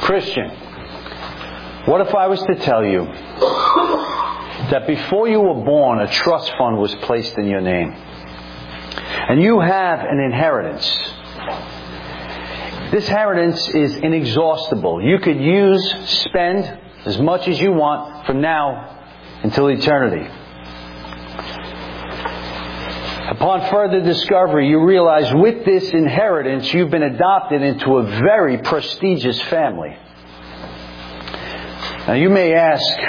Christian, what if I was to tell you that before you were born, a trust fund was placed in your name, and you have an inheritance? This inheritance is inexhaustible. You could spend as much as you want from now until eternity. Upon further discovery, you realize with this inheritance, you've been adopted into a very prestigious family. Now you may ask,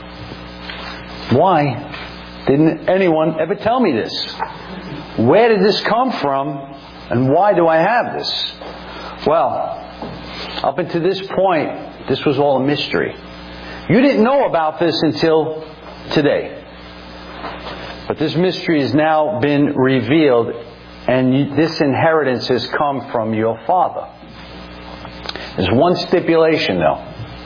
why didn't anyone ever tell me this? Where did this come from? And why do I have this? Well, up until this point, this was all a mystery. You didn't know about this until today. But this mystery has now been revealed, and this inheritance has come from your Father. There's one stipulation, though.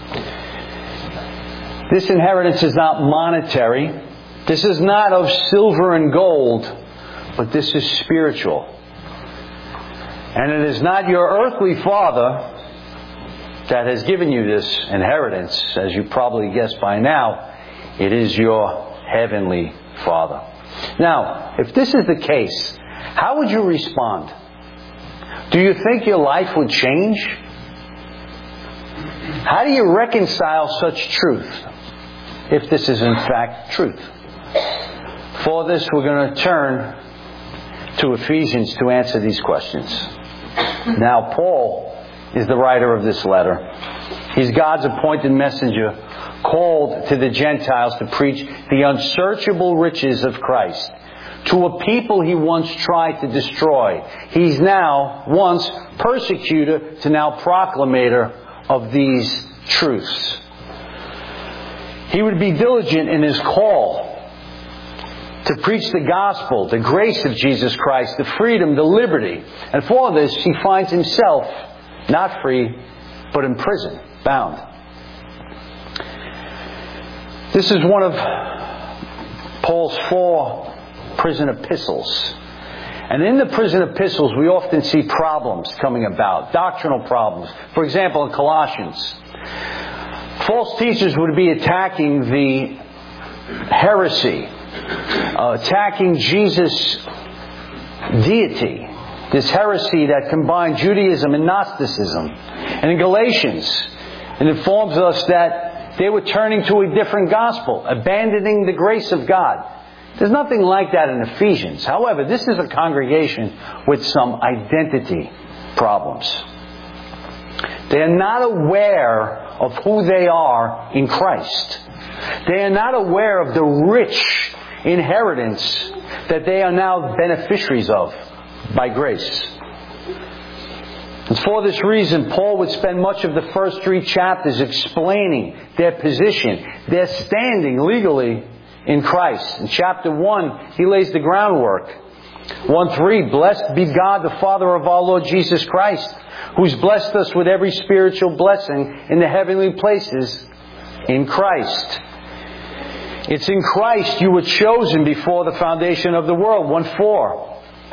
This inheritance is not monetary. This is not of silver and gold, but this is spiritual. And it is not your earthly father that has given you this inheritance, as you probably guessed by now. It is your heavenly Father. Now, if this is the case, how would you respond? Do you think your life would change? How do you reconcile such truth, if this is in fact truth? For this, we're going to turn to Ephesians to answer these questions. Now, Paul is the writer of this letter. He's God's appointed messenger, called to the Gentiles to preach the unsearchable riches of Christ to a people he once tried to destroy. He's now once persecutor to now proclamator of these truths. He would be diligent in his call to preach the gospel, the grace of Jesus Christ, the freedom, the liberty. And for this, he finds himself not free, but in prison, bound. This is one of Paul's 4 prison epistles. And in the prison epistles, we often see problems coming about, doctrinal problems. For example, in Colossians, false teachers would be attacking the heresy, attacking Jesus' deity, this heresy that combined Judaism and Gnosticism. And in Galatians, it informs us that they were turning to a different gospel, abandoning the grace of God. There's nothing like that in Ephesians. However, this is a congregation with some identity problems. They are not aware of who they are in Christ. They are not aware of the rich inheritance that they are now beneficiaries of by grace. And for this reason, Paul would spend much of the first 3 chapters explaining their position, their standing legally in Christ. In chapter 1, he lays the groundwork. 1:3, blessed be God, the Father of our Lord Jesus Christ, who's blessed us with every spiritual blessing in the heavenly places in Christ. It's in Christ you were chosen before the foundation of the world. 1:4.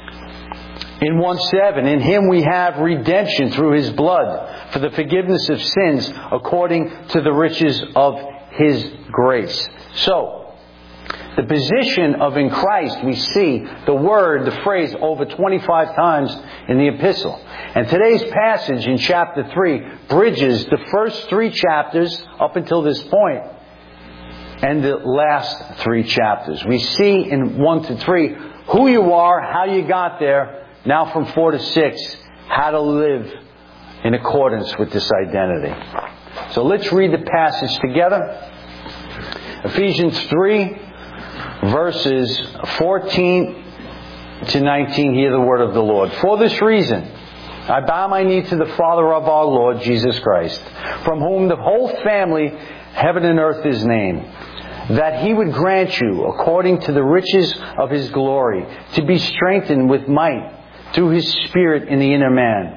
In 1:7, in Him we have redemption through His blood for the forgiveness of sins according to the riches of His grace. So, the position of in Christ, we see the word, the phrase, over 25 times in the epistle. And today's passage in chapter 3 bridges the first 3 chapters up until this point and the last 3 chapters. We see in 1 to 3 who you are, how you got there. Now from 4 to 6, how to live in accordance with this identity. So let's read the passage together. Ephesians 3, verses 14 to 19, hear the word of the Lord. For this reason, I bow my knee to the Father of our Lord Jesus Christ, from whom the whole family, heaven and earth, is named, that He would grant you, according to the riches of His glory, to be strengthened with might through His Spirit in the inner man,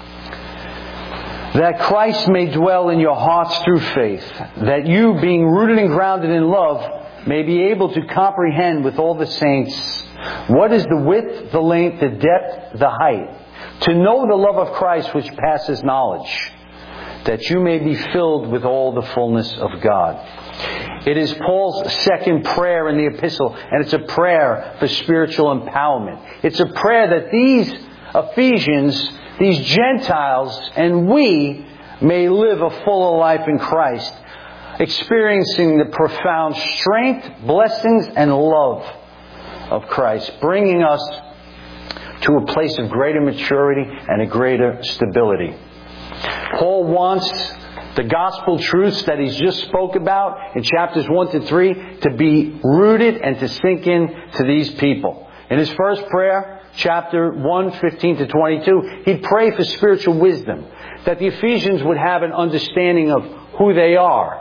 that Christ may dwell in your hearts through faith, that you, being rooted and grounded in love, may be able to comprehend with all the saints what is the width, the length, the depth, the height, to know the love of Christ which passes knowledge, that you may be filled with all the fullness of God. It is Paul's second prayer in the epistle, and it's a prayer for spiritual empowerment. It's a prayer that these Ephesians, these Gentiles, and we may live a fuller life in Christ, experiencing the profound strength, blessings, and love of Christ, bringing us to a place of greater maturity and a greater stability. Paul wants the gospel truths that he's just spoke about in chapters 1 to 3 to be rooted and to sink in to these people. In his first prayer, chapter 1, 15 to 22, he'd pray for spiritual wisdom, that the Ephesians would have an understanding of who they are.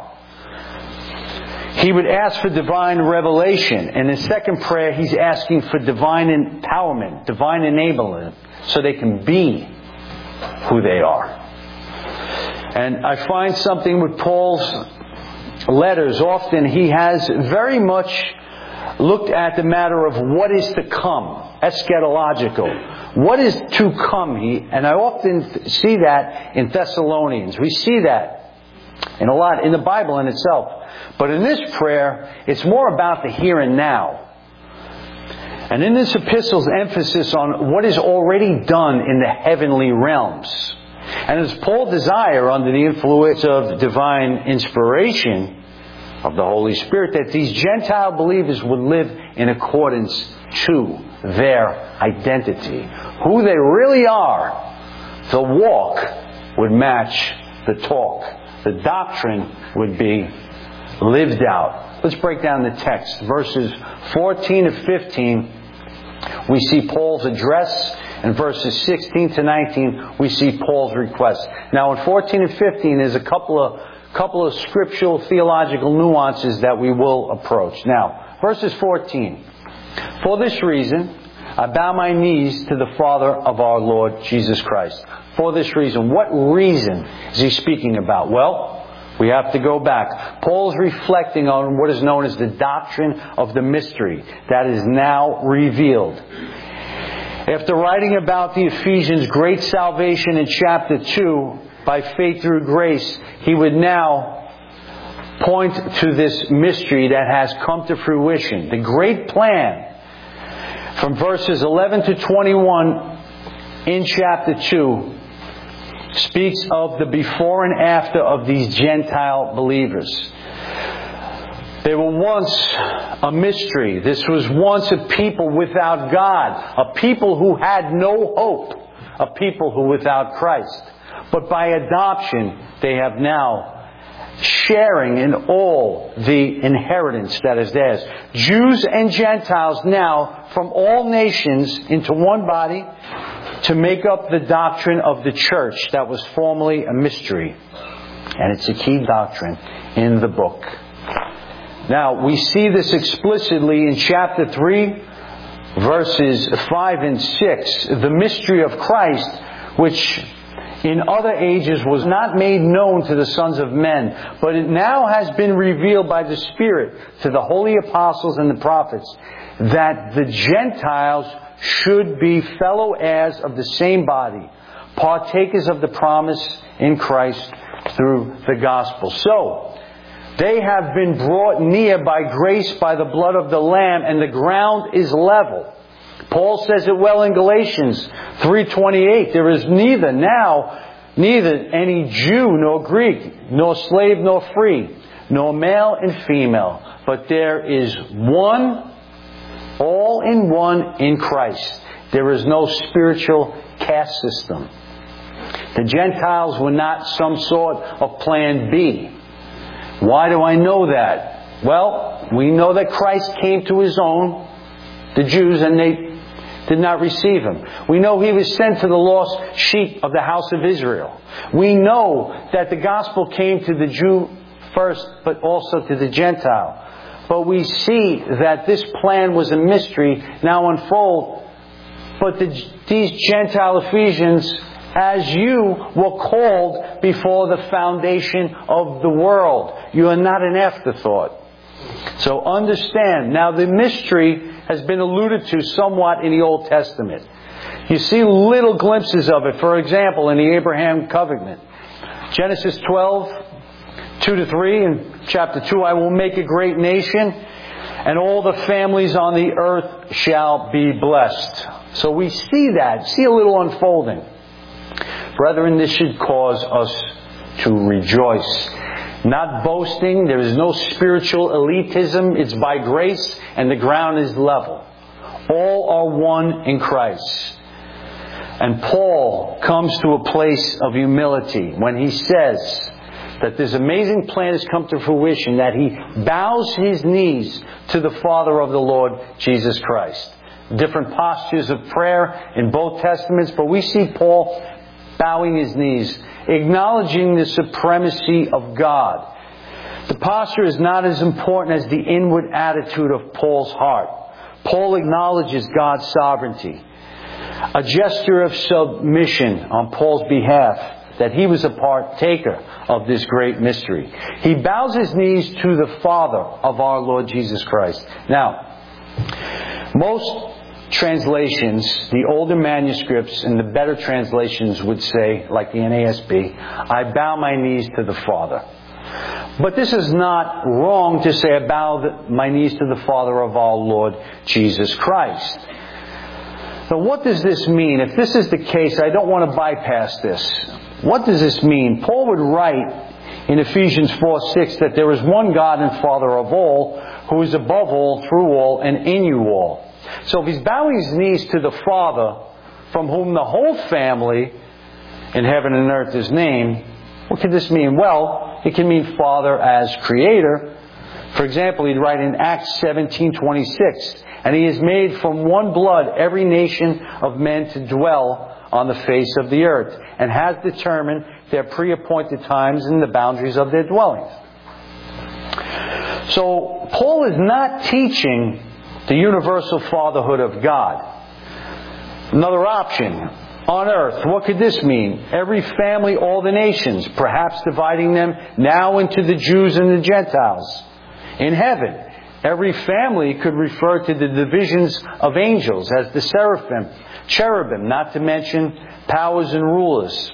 He would ask for divine revelation. In his second prayer, he's asking for divine empowerment, divine enablement, so they can be who they are. And I find something with Paul's letters. Often he has very much looked at the matter of what is to come, eschatological. What is to come? And I often see that in Thessalonians. We see that in a lot in the Bible in itself. But in this prayer, it's more about the here and now. And in this epistle's emphasis on what is already done in the heavenly realms. And it's Paul's desire, under the influence of divine inspiration of the Holy Spirit, that these Gentile believers would live in accordance to their identity. Who they really are. The walk would match the talk. The doctrine would be lived out. Let's break down the text. Verses 14 to 15, we see Paul's address. In verses 16 to 19, we see Paul's request. Now in 14 and 15, there's a couple of scriptural theological nuances that we will approach. Now, verses 14. For this reason, I bow my knees to the Father of our Lord Jesus Christ. For this reason. What reason is he speaking about? Well, we have to go back. Paul is reflecting on what is known as the doctrine of the mystery that is now revealed. After writing about the Ephesians' great salvation in chapter 2, by faith through grace, he would now point to this mystery that has come to fruition. The great plan from verses 11 to 21 in chapter 2 speaks of the before and after of these Gentile believers. They were once a mystery. This was once a people without God, a people who had no hope, a people who were without Christ. But by adoption, they have now sharing in all the inheritance that is theirs. Jews and Gentiles now from all nations into one body to make up the doctrine of the church that was formerly a mystery. And it's a key doctrine in the book. Now, we see this explicitly in chapter 3, verses 5 and 6. The mystery of Christ, which in other ages was not made known to the sons of men, but it now has been revealed by the Spirit to the holy apostles and the prophets, that the Gentiles should be fellow heirs of the same body, partakers of the promise in Christ through the gospel. So, they have been brought near by grace by the blood of the Lamb, and the ground is level. Paul says it well in Galatians 3:28. There is neither any Jew nor Greek, nor slave nor free, nor male and female, but there is one, all in one in Christ. There is no spiritual caste system. The Gentiles were not some sort of plan B. Why do I know that? Well, we know that Christ came to His own, the Jews, and they did not receive Him. We know He was sent to the lost sheep of the house of Israel. We know that the gospel came to the Jew first, but also to the Gentile. But we see that this plan was a mystery now unfold. But these Gentile Ephesians, as you were called before the foundation of the world. You are not an afterthought. So understand. Now the mystery has been alluded to somewhat in the Old Testament. You see little glimpses of it. For example, in the Abraham covenant. Genesis 12, 2-3, in chapter 2, I will make a great nation, and all the families on the earth shall be blessed. So we see a little unfolding. Brethren, this should cause us to rejoice. Not boasting, there is no spiritual elitism, it's by grace, and the ground is level. All are one in Christ. And Paul comes to a place of humility when he says that this amazing plan has come to fruition, that he bows his knees to the Father of the Lord Jesus Christ. Different postures of prayer in both Testaments, but we see Paul bowing his knees, acknowledging the supremacy of God. The posture is not as important as the inward attitude of Paul's heart. Paul acknowledges God's sovereignty. A gesture of submission on Paul's behalf, that he was a partaker of this great mystery. He bows his knees to the Father of our Lord Jesus Christ. Now, most translations, the older manuscripts and the better translations would say, like the NASB, I bow my knees to the Father. But this is not wrong to say I bow my knees to the Father of our Lord Jesus Christ. So what does this mean? If this is the case, I don't want to bypass this. What does this mean? Paul would write in Ephesians 4:6 that there is one God and Father of all, who is above all, through all, and in you all. So if he's bowing his knees to the Father, from whom the whole family in heaven and earth is named, what could this mean? Well, it can mean Father as Creator. For example, he'd write in Acts 17:26, and he has made from one blood every nation of men to dwell on the face of the earth, and has determined their pre-appointed times and the boundaries of their dwellings. So, Paul is not teaching the universal fatherhood of God. Another option, on earth, what could this mean? Every family, all the nations, perhaps dividing them now into the Jews and the Gentiles. In heaven, every family could refer to the divisions of angels as the seraphim, cherubim, not to mention powers and rulers.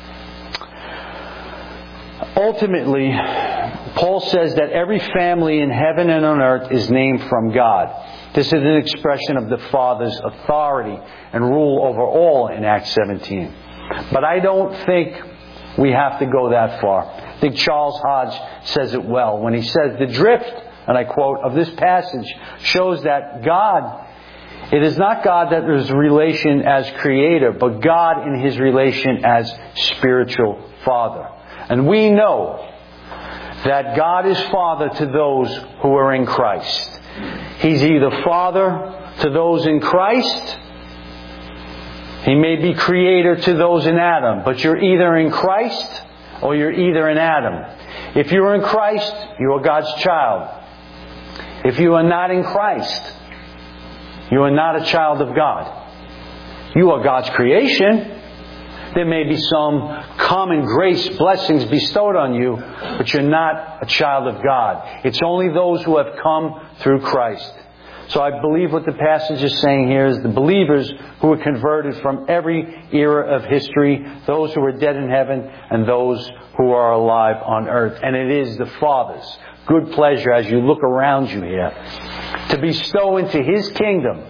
Ultimately, Paul says that every family in heaven and on earth is named from God. This is an expression of the Father's authority and rule over all in Acts 17. But I don't think we have to go that far. I think Charles Hodge says it well when he says, the drift, and I quote, of this passage shows that God, it is not God that is relation as Creator, but God in His relation as spiritual Father. And we know that God is Father to those who are in Christ. He's either Father to those in Christ. He may be Creator to those in Adam. But you're either in Christ or you're either in Adam. If you're in Christ, you are God's child. If you are not in Christ, you are not a child of God. You are God's creation. There may be some common grace blessings bestowed on you, but you're not a child of God. It's only those who have come through Christ. So I believe what the passage is saying here is the believers who are converted from every era of history, those who are dead in heaven and those who are alive on earth. And it is the Father's good pleasure as you look around you here to bestow into His kingdom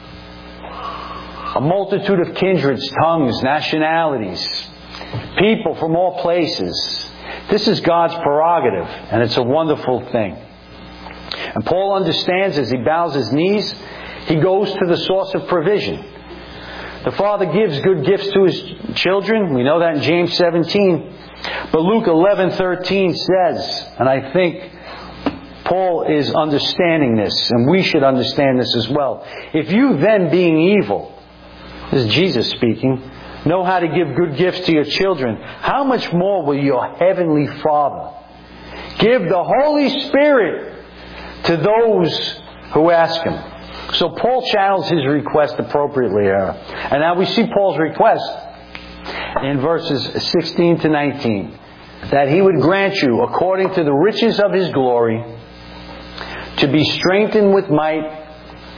a multitude of kindreds, tongues, nationalities, people from all places. This is God's prerogative, and it's a wonderful thing. And Paul understands as he bows his knees, he goes to the source of provision. The Father gives good gifts to His children. We know that in James 17. But Luke 11:13 says, and I think Paul is understanding this, and we should understand this as well. If you then, being evil, this is Jesus speaking, know how to give good gifts to your children, how much more will your heavenly Father give the Holy Spirit to those who ask Him? So Paul channels his request appropriately here. And now we see Paul's request in verses 16 to 19. That He would grant you, according to the riches of His glory, to be strengthened with might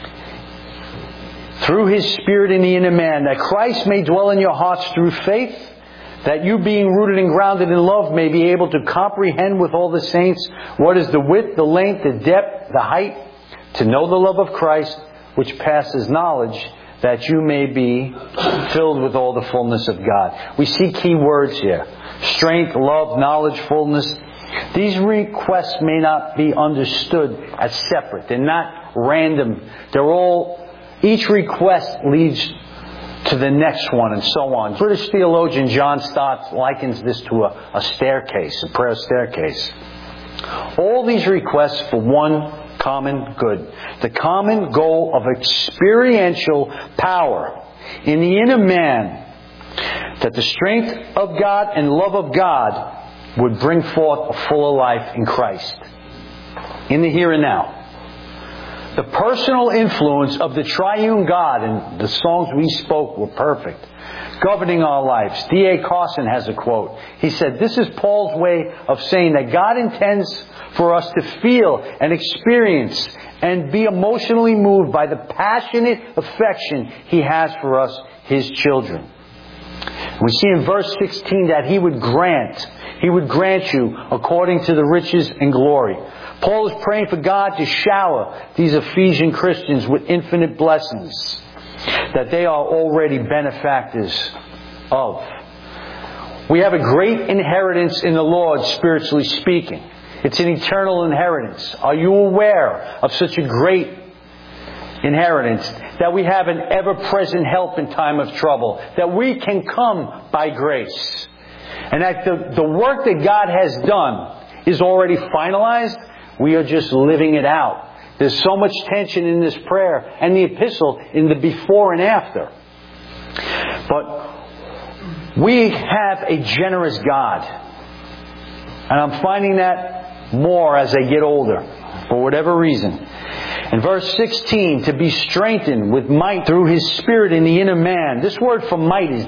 through His Spirit in the inner man, that Christ may dwell in your hearts through faith, that you being rooted and grounded in love may be able to comprehend with all the saints what is the width, the length, the depth, the height, to know the love of Christ, which passes knowledge, that you may be filled with all the fullness of God. We see key words here. Strength, love, knowledge, fullness. These requests may not be understood as separate. They're not random. Each request leads to the next one and so on. British theologian John Stott likens this to a staircase, a prayer staircase. All these requests for one common good. The common goal of experiential power in the inner man, that the strength of God and love of God would bring forth a fuller life in Christ. In the here and now. The personal influence of the triune God, and the songs we spoke were perfect, governing our lives. D.A. Carson has a quote. He said, "This is Paul's way of saying that God intends for us to feel and experience and be emotionally moved by the passionate affection He has for us, His children." We see in verse 16 that He would grant you according to the riches and glory. Paul is praying for God to shower these Ephesian Christians with infinite blessings that they are already benefactors of. We have a great inheritance in the Lord, spiritually speaking. It's an eternal inheritance. Are you aware of such a great inheritance? That we have an ever-present help in time of trouble. That we can come by grace. And that the work that God has done is already finalized. We are just living it out. There's so much tension in this prayer and the epistle in the before and after. But we have a generous God. And I'm finding that more as I get older, for whatever reason. In verse 16, to be strengthened with might through His Spirit in the inner man. This word for might is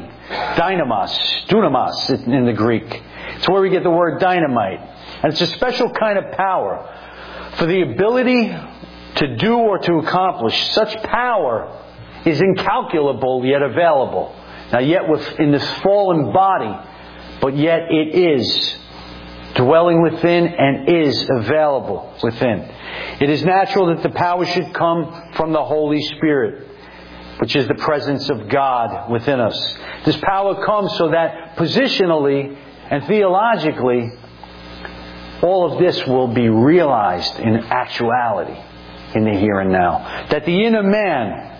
dunamis in the Greek. It's where we get the word dynamite. And it's a special kind of power for the ability to do or to accomplish. Such power is incalculable yet available. Now yet in this fallen body, but yet it is dwelling within and is available within. It is natural that the power should come from the Holy Spirit, which is the presence of God within us. This power comes so that positionally and theologically, all of this will be realized in actuality in the here and now. That the inner man,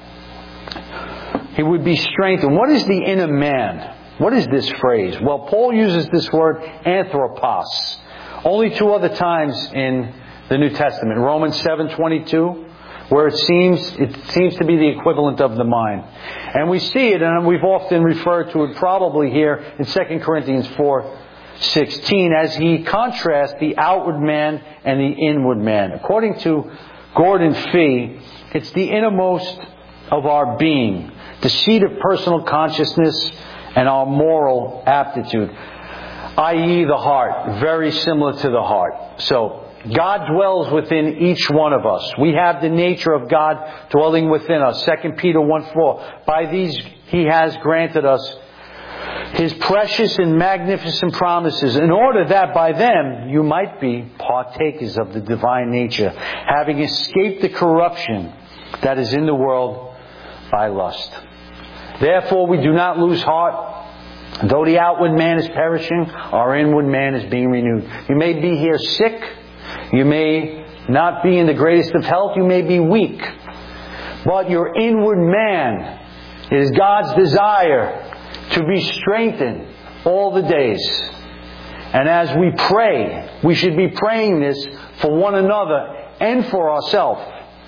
he would be strengthened. What is the inner man? What is this phrase? Well, Paul uses this word anthropos only 2 other times in the New Testament. Romans 7:22, where it seems to be the equivalent of the mind. And we see it, and we've often referred to it probably here in 2 Corinthians 4:16, as he contrasts the outward man and the inward man. According to Gordon Fee, it's the innermost of our being, the seat of personal consciousness and our moral aptitude, i.e. the heart, very similar to the heart. So, God dwells within each one of us. We have the nature of God dwelling within us. 2 Peter 1:4. By these He has granted us His precious and magnificent promises, in order that by them you might be partakers of the divine nature, having escaped the corruption that is in the world by lust. Therefore we do not lose heart. Though the outward man is perishing, our inward man is being renewed. You may be here sick. You may not be in the greatest of health. You may be weak. But your inward man, it is God's desire to be strengthened all the days. And as we pray, we should be praying this for one another and for ourselves.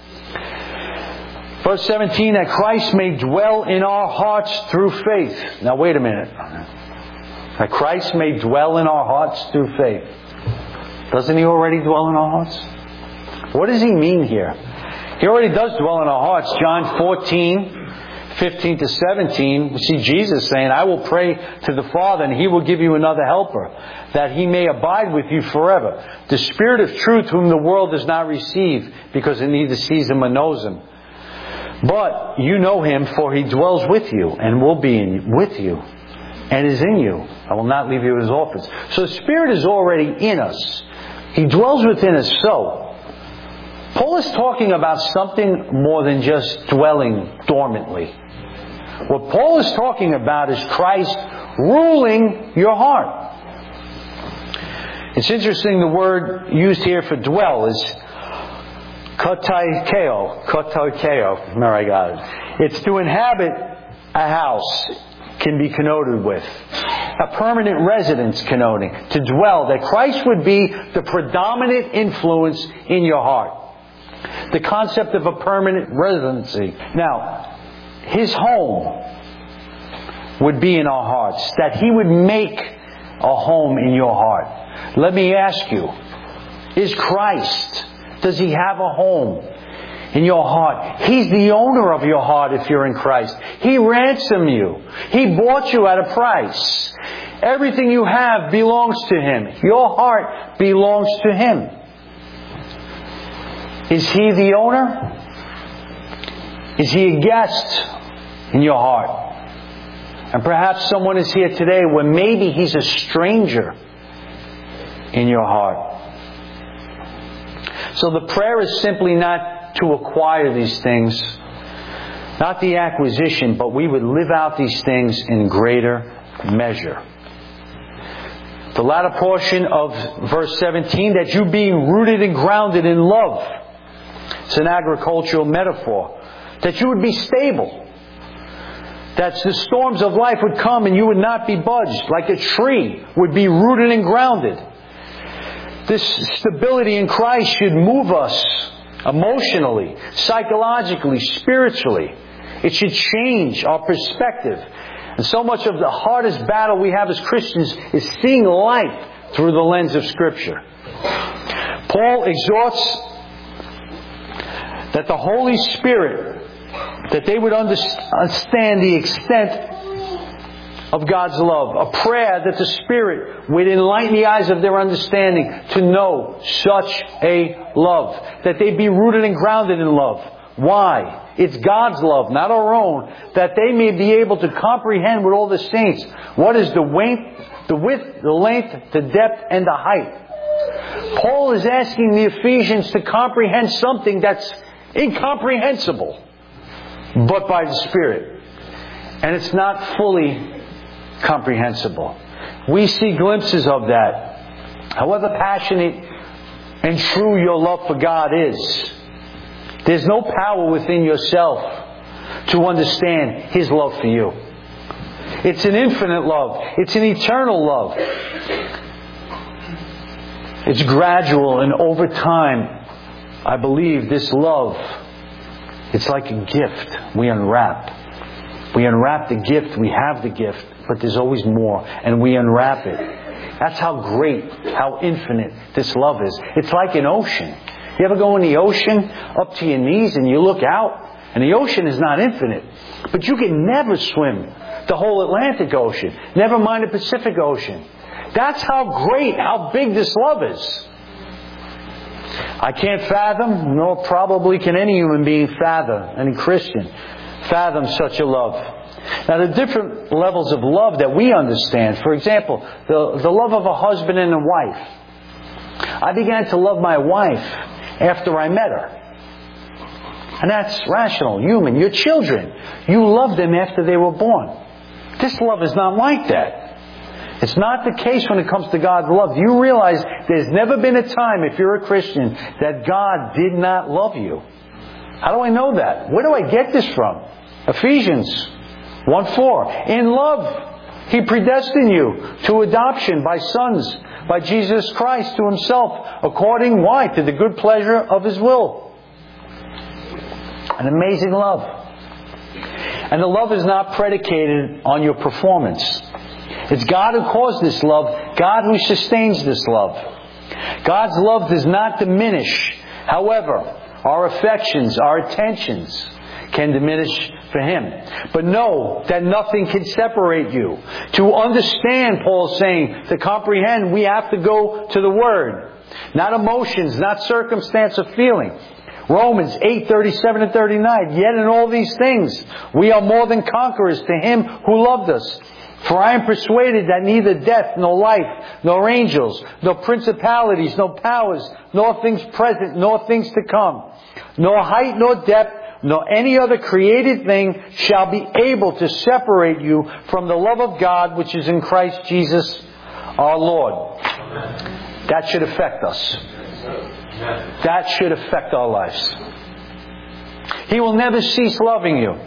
Verse 17, that Christ may dwell in our hearts through faith. Now wait a minute. That Christ may dwell in our hearts through faith. Doesn't He already dwell in our hearts? What does He mean here? He already does dwell in our hearts. John 14:15 to 17, we see Jesus saying, I will pray to the Father and He will give you another helper, that He may abide with you forever. The Spirit of truth whom the world does not receive, because it neither sees Him or knows Him. But you know Him, for He dwells with you and will be with you. and is in you. I will not leave you as orphans. So the Spirit is already in us. He dwells within us. So, Paul is talking about something more than just dwelling dormantly. What Paul is talking about is Christ ruling your heart. It's interesting, the word used here for dwell is kotaikeo. There I got it. It's to inhabit a house, can be connoted with. A permanent residence connoting. To dwell. That Christ would be the predominant influence in your heart. The concept of a permanent residency. Now, His home would be in our hearts. That He would make a home in your heart. Let me ask you, is Christ, does He have a home in your heart? He's the owner of your heart if you're in Christ. He ransomed you. He bought you at a price. Everything you have belongs to Him. Your heart belongs to Him. Is He the owner? Is He a guest in your heart? And perhaps someone is here today where maybe He's a stranger in your heart. So the prayer is simply not to acquire these things, not the acquisition, but we would live out these things in greater measure. The latter portion of verse 17, that you being rooted and grounded in love. It's an agricultural metaphor. That you would be stable. That the storms of life would come and you would not be budged. Like a tree would be rooted and grounded. This stability in Christ should move us emotionally, psychologically, spiritually. It should change our perspective. And so much of the hardest battle we have as Christians is seeing life through the lens of Scripture. Paul exhorts that the Holy Spirit, that they would understand the extent of God's love. A prayer that the Spirit would enlighten the eyes of their understanding to know such a love. That they be rooted and grounded in love. Why? It's God's love, not our own. That they may be able to comprehend with all the saints what is the width, the length, the depth, and the height. Paul is asking the Ephesians to comprehend something that's incomprehensible, but by the Spirit. And it's not fully comprehensible. We see glimpses of that. However passionate and true your love for God is, there's no power within yourself to understand His love for you. It's an infinite love. It's an eternal love. It's gradual, and over time, I believe this love, it's like a gift we unwrap. We unwrap the gift, we have the gift, but there's always more, and we unwrap it. That's how great, how infinite this love is. It's like an ocean. You ever go in the ocean up to your knees and you look out, and the ocean is not infinite, but you can never swim the whole Atlantic Ocean, never mind the Pacific Ocean. That's how great, how big this love is. I can't fathom, nor probably can any human being fathom, any Christian, fathom such a love. Now, the different levels of love that we understand, for example, the love of a husband and a wife. I began to love my wife after I met her. And that's rational, human. Your children, you love them after they were born. This love is not like that. It's not the case when it comes to God's love. Do you realize there's never been a time, if you're a Christian, that God did not love you? How do I know that? Where do I get this from? Ephesians 1:4. In love, He predestined you to adoption by sons, by Jesus Christ to Himself, according, why? To the good pleasure of His will. An amazing love. And the love is not predicated on your performance. It's God who caused this love, God who sustains this love. God's love does not diminish. However, our affections, our attentions can diminish for Him. But know that nothing can separate you. To understand, Paul's saying, to comprehend, we have to go to the Word. Not emotions, not circumstance or feeling. Romans 8:37 and 39. Yet in all these things, we are more than conquerors to Him who loved us. For I am persuaded that neither death, nor life, nor angels, nor principalities, nor powers, nor things present, nor things to come, nor height, nor depth, nor any other created thing shall be able to separate you from the love of God which is in Christ Jesus our Lord. That should affect us. That should affect our lives. He will never cease loving you.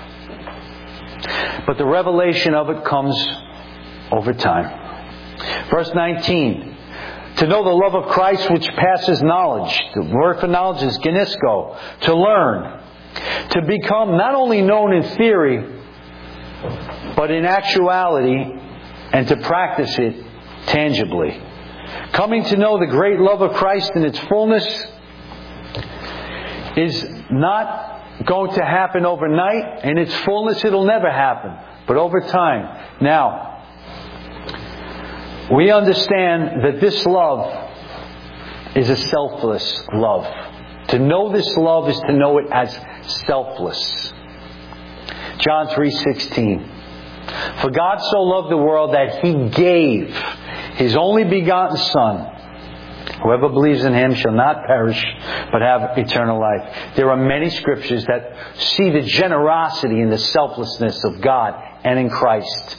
But the revelation of it comes over time. Verse 19. To know the love of Christ which passes knowledge. The word for knowledge is genisko. To learn. To become not only known in theory, but in actuality, and to practice it tangibly. Coming to know the great love of Christ in its fullness is not going to happen overnight. In its fullness, it'll never happen. But over time. Now, we understand that this love is a selfless love. To know this love is to know it as selfless. John 3:16. For God so loved the world that He gave His only begotten Son. Whoever believes in Him shall not perish, but have eternal life. There are many scriptures that see the generosity and the selflessness of God and in Christ,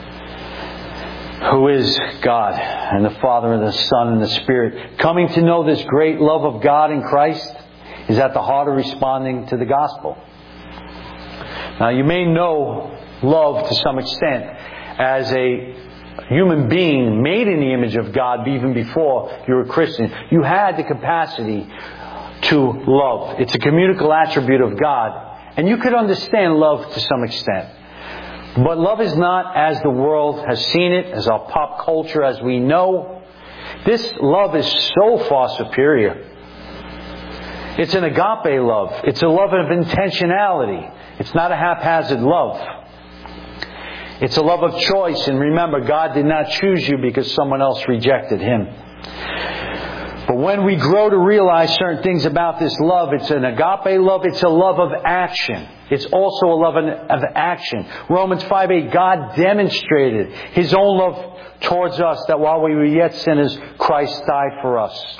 who is God and the Father and the Son and the Spirit. Coming to know this great love of God in Christ is at the heart of responding to the gospel. Now, you may know love to some extent as a human being made in the image of God even before you were a Christian. You had the capacity to love. It's a communicable attribute of God. And you could understand love to some extent. But love is not as the world has seen it, as our pop culture as we know. This love is so far superior. It's an agape love. It's a love of intentionality. It's not a haphazard love. It's a love of choice. And remember, God did not choose you because someone else rejected Him. But when we grow to realize certain things about this love, it's an agape love. It's a love of action. It's also a love of action. Romans 5:8, God demonstrated His own love towards us, that while we were yet sinners, Christ died for us.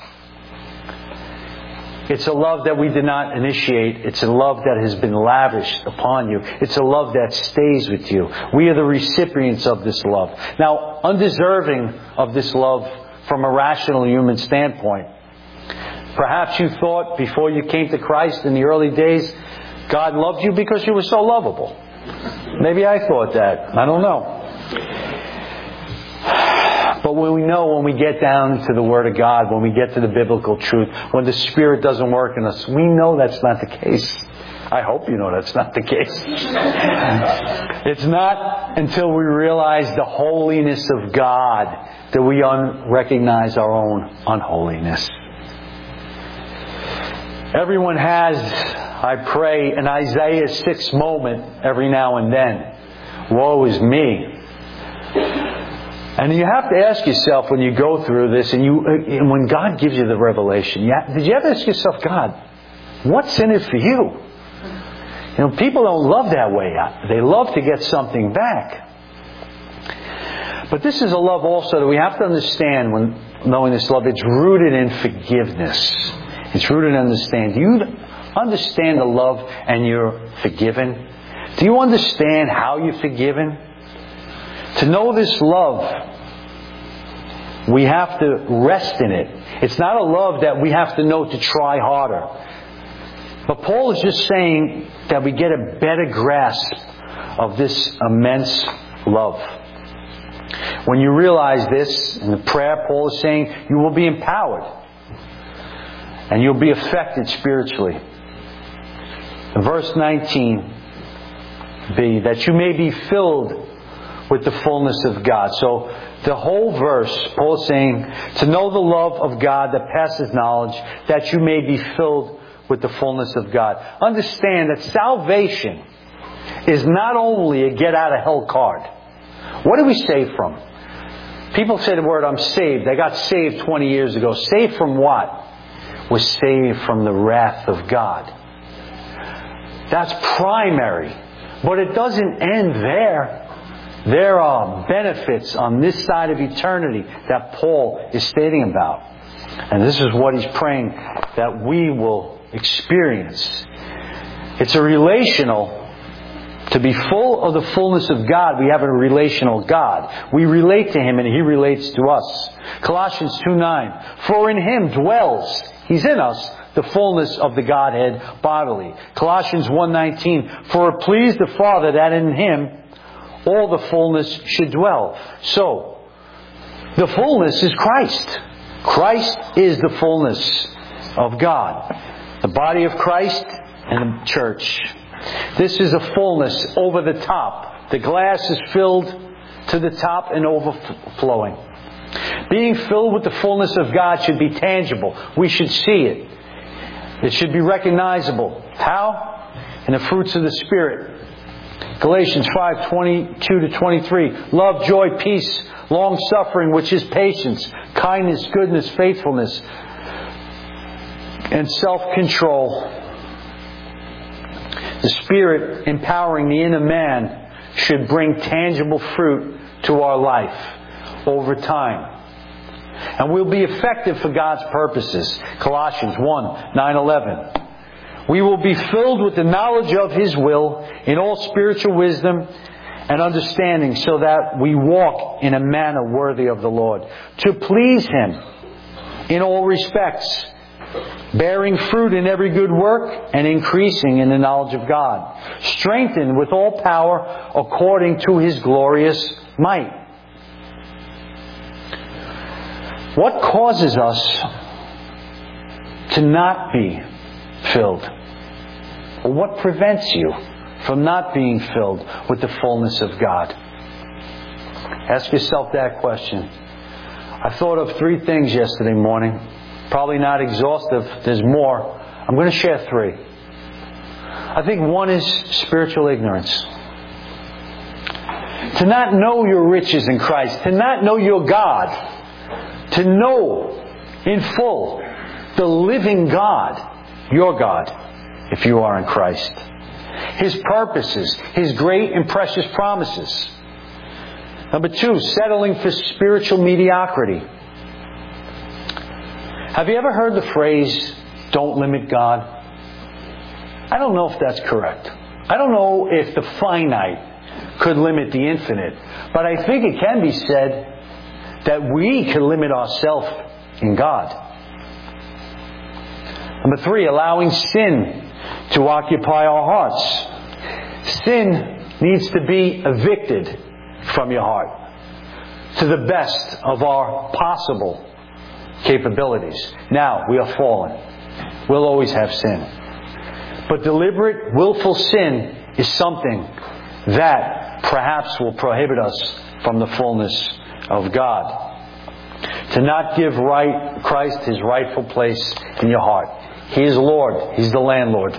It's a love that we did not initiate. It's a love that has been lavished upon you. It's a love that stays with you. We are the recipients of this love. Now, undeserving of this love from a rational human standpoint. Perhaps you thought before you came to Christ in the early days, God loved you because you were so lovable. Maybe I thought that. I don't know. But when we get down to the Word of God, when we get to the biblical truth, when the Spirit doesn't work in us, we know that's not the case. I hope you know that's not the case. It's not until we realize the holiness of God that we recognize our own unholiness. Everyone has, I pray, an Isaiah 6 moment every now and then. Woe is me. And you have to ask yourself when you go through this, and when God gives you the revelation, did you ever ask yourself, God, what's in it for you? You know, people don't love that way. They love to get something back. But this is a love also that we have to understand when knowing this love. It's rooted in forgiveness. It's rooted in understanding. Do you understand the love and you're forgiven? Do you understand how you're forgiven? To know this love, we have to rest in it. It's not a love that we have to know to try harder. But Paul is just saying that we get a better grasp of this immense love. When you realize this, in the prayer, Paul is saying you will be empowered. And you'll be affected spiritually. Verse 19b, that you may be filled with the fullness of God. So the whole verse, Paul is saying, to know the love of God that passes knowledge, that you may be filled with the fullness of God. Understand that salvation is not only a get-out-of-hell card. What are we saved from? People say the word, I'm saved. I got saved 20 years ago. Saved from what? We're saved from the wrath of God. That's primary. But it doesn't end there. There are benefits on this side of eternity that Paul is stating about. And this is what he's praying that we will experience. It's a relational. To be full of the fullness of God, we have a relational God. We relate to Him and He relates to us. Colossians 2:9. For in Him dwells, He's in us, the fullness of the Godhead bodily. Colossians 1:19. For it pleased the Father that in Him all the fullness should dwell. So, the fullness is Christ. Christ is the fullness of God. The body of Christ and the church. This is a fullness over the top. The glass is filled to the top and overflowing. Being filled with the fullness of God should be tangible. We should see it. It should be recognizable. How? In the fruits of the Spirit. Galatians 5:22-23. Love, joy, peace, long-suffering, which is patience, kindness, goodness, faithfulness, and self-control. The Spirit empowering the inner man should bring tangible fruit to our life over time. And we'll be effective for God's purposes. Colossians 1:9-11. We will be filled with the knowledge of His will in all spiritual wisdom and understanding, so that we walk in a manner worthy of the Lord, to please Him in all respects, bearing fruit in every good work and increasing in the knowledge of God, strengthened with all power according to His glorious might. What causes us to not be filled? Or what prevents you from not being filled with the fullness of God? Ask yourself that question. I thought of 3 things yesterday morning. Probably not exhaustive. There's more. I'm going to share 3. I think one is spiritual ignorance. To not know your riches in Christ. To not know your God. To know in full the living God, your God, if you are in Christ. His purposes, His great and precious promises. Number 2, settling for spiritual mediocrity. Have you ever heard the phrase, don't limit God? I don't know if that's correct. I don't know if the finite could limit the infinite. But I think it can be said that we can limit ourselves in God. Number 3, allowing sin to occupy our hearts. Sin needs to be evicted from your heart to the best of our possible capabilities. Now, we are fallen. We'll always have sin. But deliberate, willful sin is something that perhaps will prohibit us from the fullness of God. To not give Christ His rightful place in your heart. He is Lord. He's the landlord.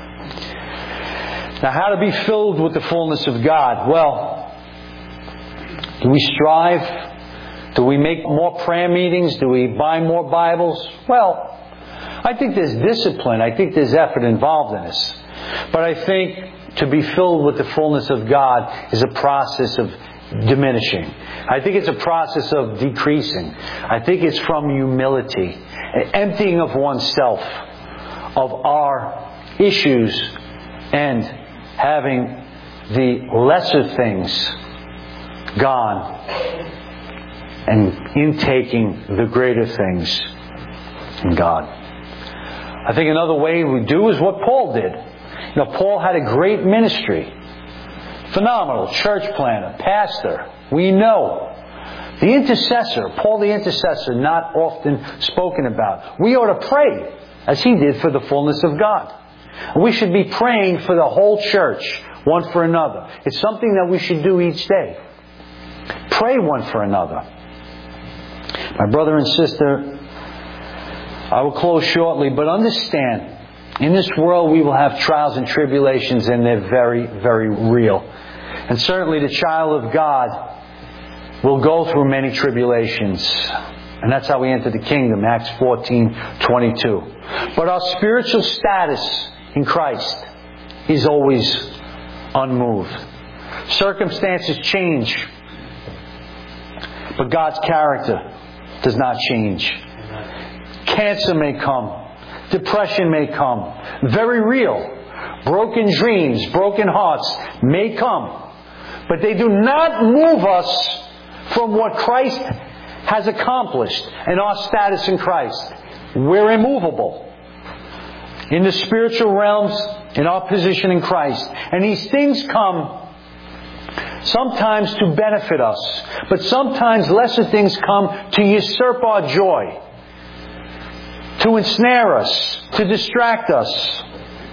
Now, how to be filled with the fullness of God? Well, do we strive? Do we make more prayer meetings? Do we buy more Bibles? Well, I think there's discipline. I think there's effort involved in this. But I think to be filled with the fullness of God is a process of diminishing. I think it's a process of decreasing. I think it's from humility, an emptying of oneself, of our issues, and having the lesser things gone and intaking the greater things in God. I think another way we do is what Paul did. Paul had a great ministry. Phenomenal church planner, pastor. We know. The intercessor, Paul the intercessor, not often spoken about. We ought to pray, as he did, for the fullness of God. We should be praying for the whole church, one for another. It's something that we should do each day. Pray one for another. My brother and sister, I will close shortly, but understand, in this world we will have trials and tribulations, and they're very, very real. And certainly the child of God will go through many tribulations. And that's how we enter the kingdom, Acts 14:22. But our spiritual status in Christ is always unmoved. Circumstances change. But God's character does not change. Cancer may come. Depression may come. Very real. Broken dreams, broken hearts may come. But they do not move us from what Christ has accomplished and our status in Christ. We're immovable in the spiritual realms, in our position in Christ. And these things come sometimes to benefit us, but sometimes lesser things come to usurp our joy, to ensnare us, to distract us.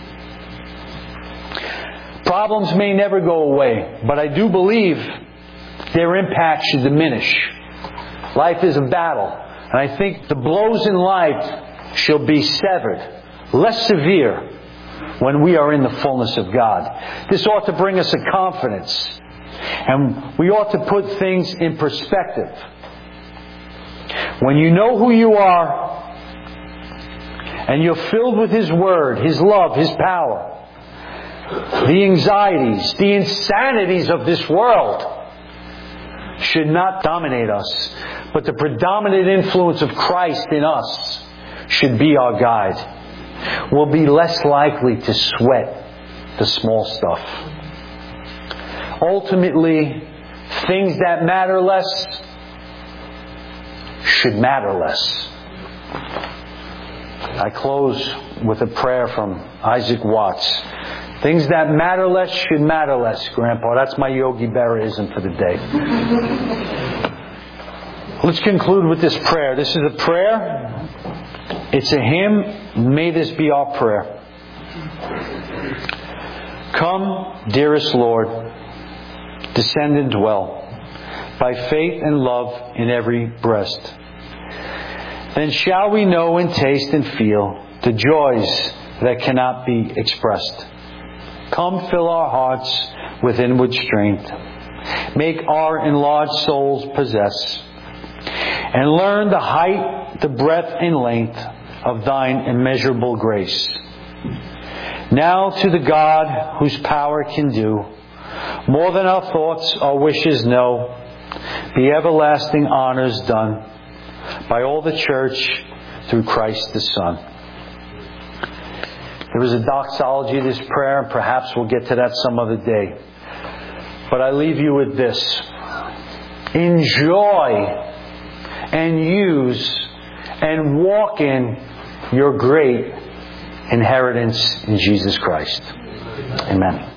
Problems may never go away, but I do believe their impact should diminish. Life is a battle, and I think the blows in life shall be severed, less severe, when we are in the fullness of God. This ought to bring us a confidence, and we ought to put things in perspective. When you know who you are, and you're filled with His Word, His love, His power, the anxieties, the insanities of this world should not dominate us, but the predominant influence of Christ in us should be our guide. We'll be less likely to sweat the small stuff. Ultimately, things that matter less should matter less. I close with a prayer from Isaac Watts. Things that matter less should matter less, Grandpa. That's my Yogi Berra-ism for the day. Let's conclude with this prayer. This is a prayer. It's a hymn. May this be our prayer. Come, dearest Lord, descend and dwell by faith and love in every breast. Then shall we know and taste and feel the joys that cannot be expressed. Come fill our hearts with inward strength. Make our enlarged souls possess. And learn the height, the breadth, and length of Thine immeasurable grace. Now to the God whose power can do more than our thoughts, our wishes know, be everlasting honors done by all the church through Christ the Son. There is a doxology of this prayer, and perhaps we'll get to that some other day. But I leave you with this. Enjoy and use and walk in your great inheritance in Jesus Christ. Amen.